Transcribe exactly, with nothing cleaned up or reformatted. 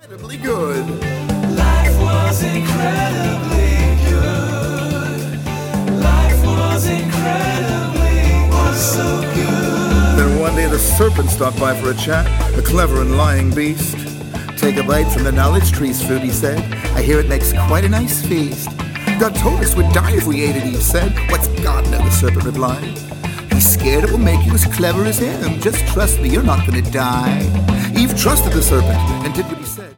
Incredibly good. Life was incredibly good. Life was incredibly, was so good. Then one day the serpent stopped by for a chat, a clever and lying beast. Take a bite from the knowledge tree's food, he said. I hear it makes quite a nice feast. God told us we'd die if we ate it, Eve said. What's God know, the serpent replied. He's scared it will make you as clever as him. Just trust me, you're not gonna die. Eve trusted the serpent and did what he said.